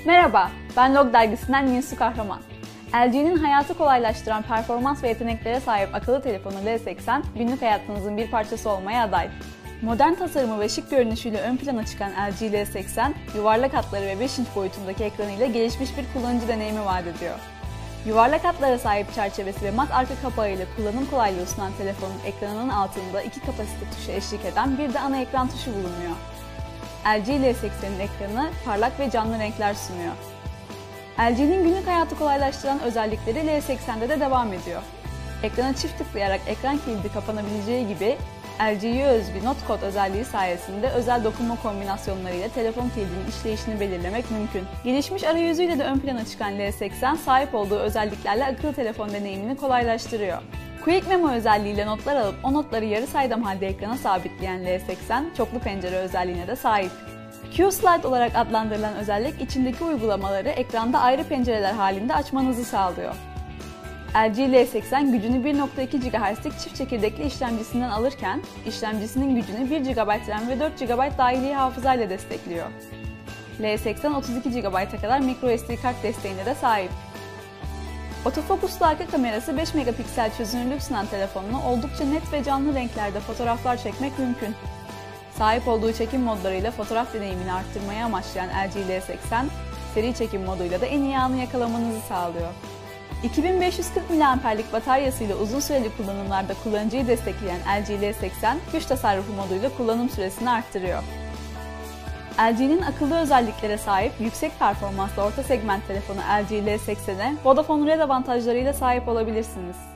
Merhaba, ben Log Dergisi'nden Nisu Kahraman. LG'nin hayatı kolaylaştıran performans ve yeteneklere sahip akıllı telefonu L80, günlük hayatınızın bir parçası olmaya aday. Modern tasarımı ve şık görünüşüyle ön plana çıkan LG L80, yuvarlak hatları ve 5 inç boyutundaki ekranıyla gelişmiş bir kullanıcı deneyimi vaat ediyor. Yuvarlak hatlara sahip çerçevesi ve mat arka kapağıyla kullanım kolaylığı sunan telefonun ekranının altında iki kapasite tuşu eşlik eden bir de ana ekran tuşu bulunuyor. LG L80'in ekranı parlak ve canlı renkler sunuyor. LG'nin günlük hayatı kolaylaştıran özellikleri L80'de de devam ediyor. Ekrana çift tıklayarak ekran kilidi kapanabileceği gibi LG'ye özgü Not Code özelliği sayesinde özel dokunma kombinasyonlarıyla telefon kilidinin işleyişini belirlemek mümkün. Gelişmiş arayüzüyle de ön plana çıkan L80, sahip olduğu özelliklerle akıllı telefon deneyimini kolaylaştırıyor. Quick Memo özelliğiyle notlar alıp o notları yarı saydam halde ekrana sabitleyen L80, çoklu pencere özelliğine de sahip. Q-Slide olarak adlandırılan özellik, içindeki uygulamaları ekranda ayrı pencereler halinde açmanızı sağlıyor. LG L80 gücünü 1.2 GHz'lik çift çekirdekli işlemcisinden alırken, işlemcisinin gücünü 1 GB RAM ve 4 GB dahili hafıza ile destekliyor. L80 32 GB'a kadar microSD kart desteğine de sahip. Otofokuslu arka kamerası 5 megapiksel çözünürlük sunan telefonla oldukça net ve canlı renklerde fotoğraflar çekmek mümkün. Sahip olduğu çekim modlarıyla fotoğraf deneyimini arttırmayı amaçlayan LG L80, seri çekim moduyla da en iyi anı yakalamanızı sağlıyor. 2540 mAh'lik bataryasıyla uzun süreli kullanımlarda kullanıcıyı destekleyen LG L80, güç tasarrufu moduyla kullanım süresini arttırıyor. LG'nin akıllı özelliklere sahip yüksek performanslı orta segment telefonu LG L80'e Vodafone Red avantajlarıyla sahip olabilirsiniz.